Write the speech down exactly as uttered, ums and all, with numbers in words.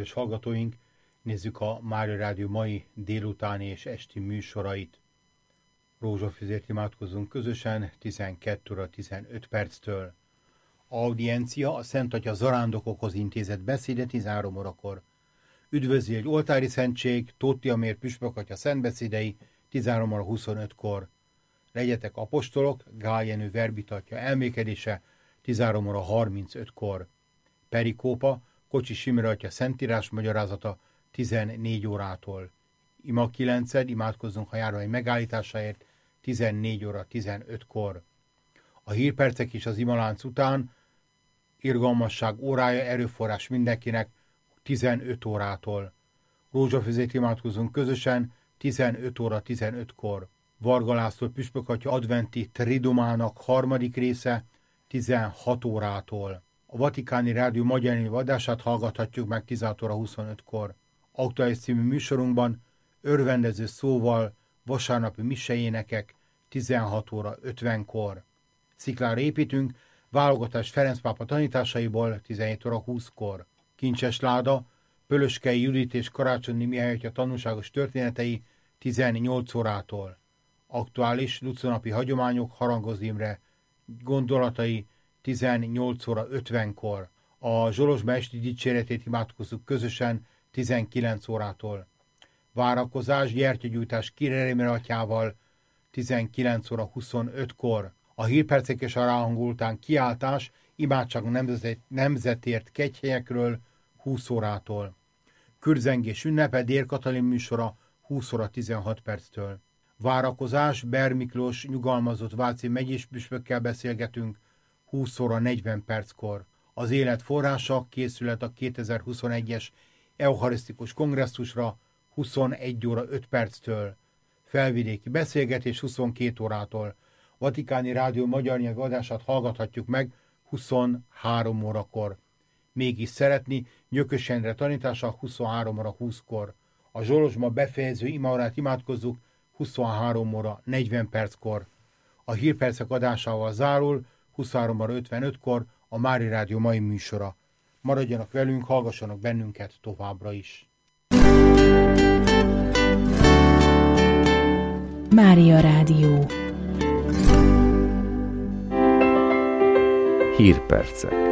kedves hallgatóink, nézzük a Mária Rádió mai délutáni és esti műsorait. Rózsafüzért imádkozzunk közösen tizenkét óra tizenöt perctől. Audiencia a Szent Atya zarándokokhoz intézett beszéde tizenhárom órakor. Üdvözli egy oltári szentség, Tóth Tihamér püspök atya szentbeszédei tizenhárom óra huszonötkor. Legyetek apostolok, Gál Jenő verbitatja elmékedése tizenhárom óra harmincötkor. Perikópa, Kocsis Imre atya szentírás magyarázata tizennégy órától. Ima kilenced, imádkozzunk a járvány megállításáért tizennégy óra tizenötkor. A hírpercek is az imalánc után, irgalmasság órája, erőforrás mindenkinek tizenöt órától. Rózsafüzét imádkozunk közösen tizenöt óra tizenötkor. Varga László püspök atya adventi tridumának harmadik része tizenhat órától. A Vatikáni Rádió magyar nyelvű adását hallgathatjuk meg tizenhat óra huszonötkor. Aktuális című műsorunkban örvendező szóval vasárnapi misejénekek tizenhat óra ötvenkor. Sziklára építünk, válogatás Ferenc pápa tanításaiból tizenhét óra húszkor. Kincses láda, Pölöskei Judit és Karácsonyi Mihály atya tanúságos történetei tizennyolc órától. Aktuális luconapi hagyományok Harangoz Imre gondolatai tizennyolc óra ötvenkor. A Zsolozsma esti dicséretét imádkozzuk közösen tizenkilenc órától. Várakozás, gyertyagyújtás Király Imre atyával tizenkilenc óra huszonötkor. A hírpercek és a ráhangol után kiáltás, imádság nemzet, nemzetért kegyhelyekről húsz órától. Kürzengés ünnepe, Dér Katalin műsora húsz óra tizenhat perctől. Várakozás, Ber Miklós nyugalmazott váci megyés püspökkel beszélgetünk húsz óra negyven perckor. Az élet forrása, készület a kétezer-huszonegyes eucharisztikus kongresszusra huszonegy óra öt perctől. Felvidéki beszélgetés huszonkét órától. Vatikáni Rádió magyar nyelvű adását hallgathatjuk meg huszonhárom órakor. Mégis szeretni, Nyökös Endre tanítása huszonhárom óra húszkor. A Zsolozsma befejező imaórát imádkozzuk huszonhárom óra negyven perckor. A hírpercek adásával zárul huszonhárom óra ötvenötkor a Mária Rádió mai műsora. Maradjanak velünk, hallgassanak bennünket továbbra is. Mária Rádió. Hírpercek.